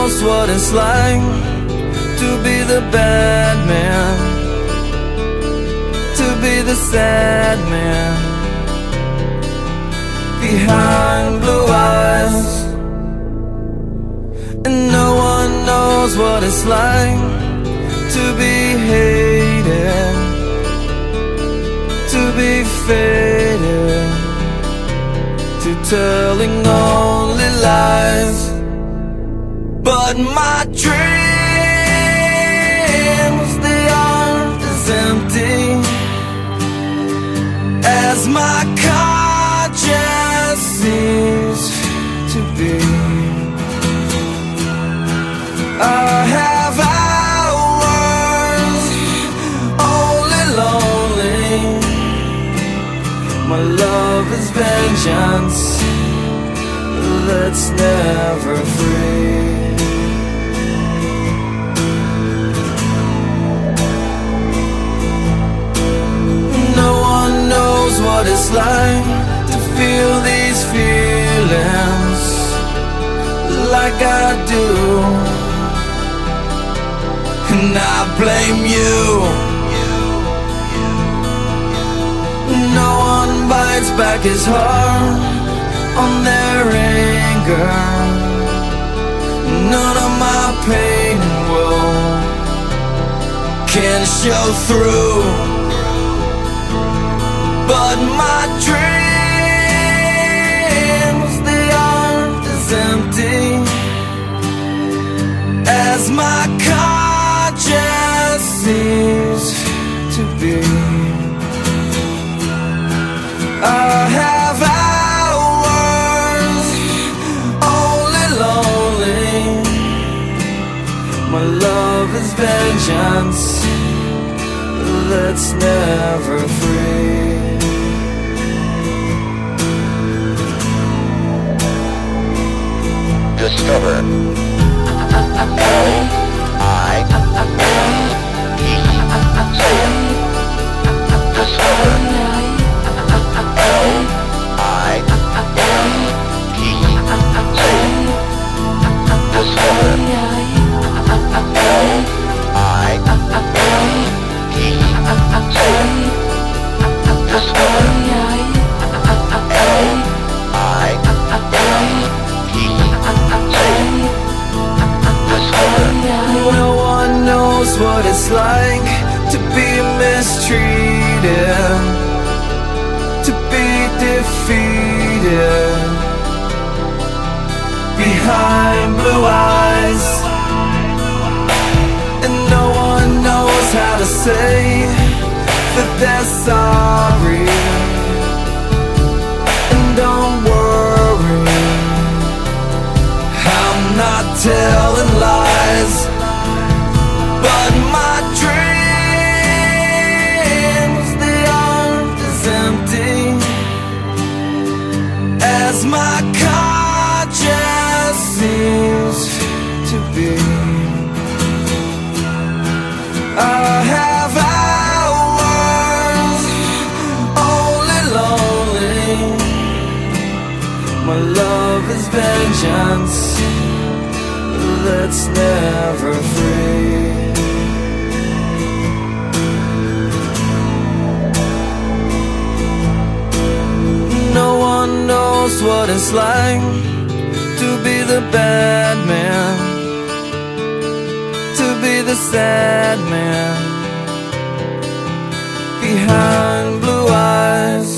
knows what it's like to be the bad man, to be the sad man behind blue eyes. And no one knows what it's like to be hated, to be faded, to telling only lies. But my dreams, they aren't as empty as my conscience seems to be. I have hours only lonely. My love is vengeance that's never free. No one knows what it's like to feel these feelings like I do, and I blame you. No one bites back his heart on their anger. None of my pain and woe can show through. But my dreams, they aren't as empty as my conscience seems to be. I have hours only lonely. My love is vengeance that's never free. Discover No one knows what it's like to be mistreated, to be defeated behind blue eyes. And no one knows how to say that they're sorry. And don't worry, I'm not telling lies. But my dreams, they aren't as empty as my conscience seems to be. I have hours only lonely. My love is vengeance that's never free. No one knows what it's like to be the bad man, to be the sad man behind blue eyes.